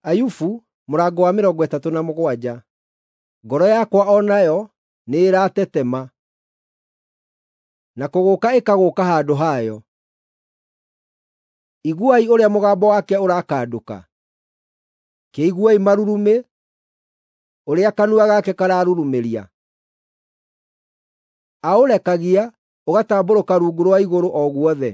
Ayubu mũrango wa 37. Ngoro yakwa o nayo nĩ ĩratetema, na kũgũũka ĩkagũũka handũ hayo. Iguai ũrĩa mũgambo wake ũrakandũka. Kĩiguei marurumĩ, ũrĩa kanua gake kararurumĩria. Aũrekagia ũgatambũrũka rungu rwa igũrũ o guothe,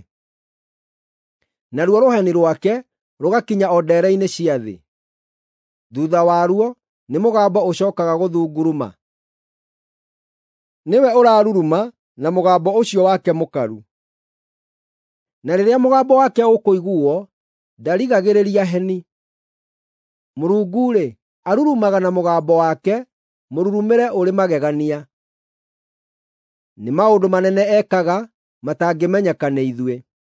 naruo rũheni rwake rũgakinya o ndeere-inĩ cia thĩ. Thuutha waruo nĩ mũgambo ũcookaga gũthunguruma. Nĩwe ũraruruma na mũgambo ũcio wake mũkaru. Na rĩrĩa mũgambo wake ũkũiguo, ndarigagĩrĩria heni. Mũrungu-rĩ, arurumaga na mũgambo wake, mũrurumĩre ũrĩ magegania. Nĩ maũndũ manene ekaga matangĩmenyeka nĩ ithuĩ.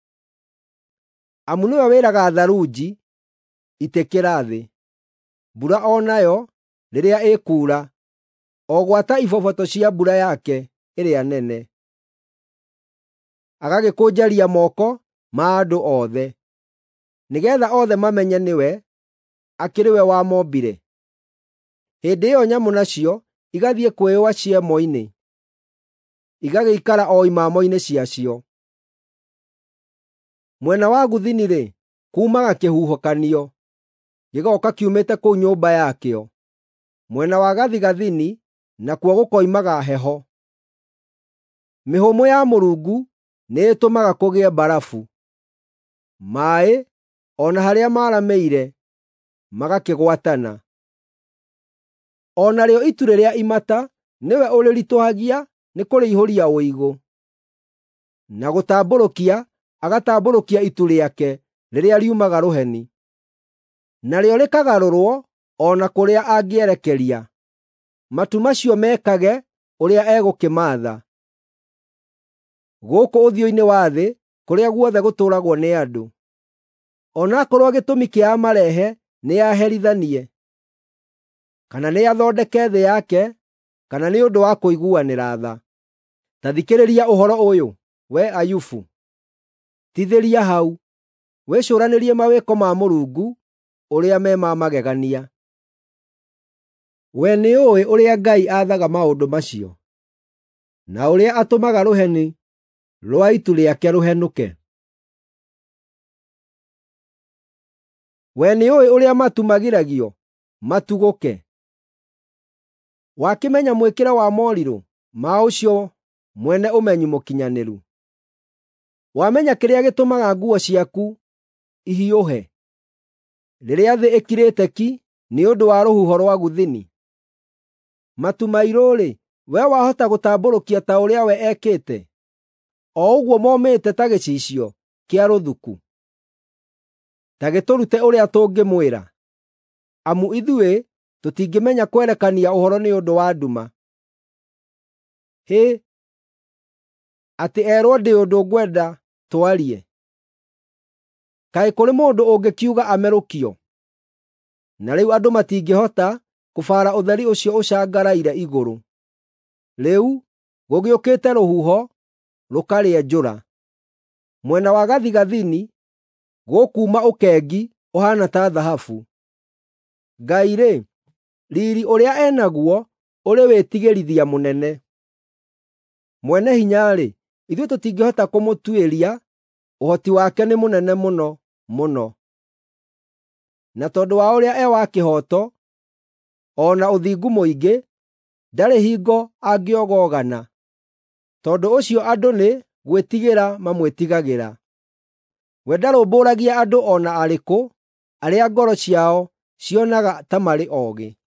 Amu nĩwe wĩraga tharunji, itĩkĩra thĩ. Mbura o nayo rĩrĩa ĩkuura, o gwata iboboto cia mbura yake ĩrĩa nene. Agagĩkũnjaria moko ma andũ othe, nĩgeetha othe mamenye nĩwe, akĩrĩ we wamombire. Hĩndĩ ĩyo nyamũ nacio igathiĩ kwĩyũa ciemo-inĩ, igagĩikara o imamo-inĩ ciacio. Mwena wa gũthini-rĩ, kuumaga kĩhuhũkanio, gĩgooka kiumĩte kũu nyũmba yakĩo. Mwena wa gathigathini nakuo gũkoimaga heho. Mĩhũmũ ya Mũrungu nĩĩtũmaga kũgĩe mbarabu. Maaĩ o na harĩa maaramĩire magakĩgwatana. O narĩo itu rĩrĩa imata nĩwe ũrĩritũhagia nĩ kũrĩihũria ũigũ. Na gũtambũrũkia agatambũrũkia itu rĩake rĩrĩa riumaga rũheni. Narĩo rĩkagarũrwo o na kũrĩa angĩerekeria. Matu macio mekage ũrĩa egũkĩmaatha. Gũkũ ũthiũ-inĩ wa thĩ kũrĩa guothe gũtũũragwo nĩ andũ. O na akorwo gĩtũmi kĩa amarehe nĩyaherithanie, kana nĩyathondeke thĩ yake, kana nĩ ũndũ wa kũiguanĩra tha. Ta thikĩrĩria ũhoro ũyũ, wee Ayubu. Tithĩria hau, wĩcũranĩrie mawĩko ma Mũrungu ũrĩa me ma magegania. We nĩũĩ ũrĩa Ngai aathaga maũndũ macio, na ũrĩa atũmaga rũheni rwa itu rĩake rũhenũke. We nĩũĩ ũrĩa matu magiragio matugũke. Wakĩmenya mwĩkĩre wa morirũ ma ũcio mwene ũmenyi mũkinyanĩru. Wamenya kĩrĩa gĩtũmaga nguo ciaku ihiũhe, rĩrĩa thĩ ĩkirĩte ki nĩ ũndũ wa rũhuho rwa gũthini. Matu mairũ-rĩ, we wahota gũtambũrũkia ta ũrĩa we ekĩte, o ũguo momĩte ta gĩcicio kĩa rũthuku. Ta gĩtũrute ũrĩa tũngĩmwĩra, amu ithuĩ tũtingĩmenya kwerekania ũhoro nĩ ũndũ wa nduma. Hĩ! Atĩ erwo ndĩ ũndũ ngwenda twarie. Kaĩ kũrĩ mũndũ ũngĩkiuga amerũkio? Na rĩu andũ matingĩhota kũbaara ũtheri ũcio ũcangaraire igũrũ. Rĩu gũgĩũkĩte rũhuho rũkarĩa njũra. Mwena wa gathigathini gũkuuma ũkengi ũhaana ta thahabu. Ngai-rĩ, riiri ũrĩa enaguo ũrĩ wĩtigĩrithia mũnene. Mwene hinya-rĩ, ithuĩ tũtingĩhota kũmũtuĩria, ũhoti wake nĩ mũnene mũno mũno. Na tondũ wa ũrĩa wa kĩhooto, o na ũthingu mũingĩ, ndarĩ hingo angĩogogana. Tondũ ũcio andũ nĩ gwĩtigĩra mamwĩtigagĩra. We ndarũmbũragia andũ o na arĩkũ, arĩa ngoro ciao cionaga ta marĩ oogĩ.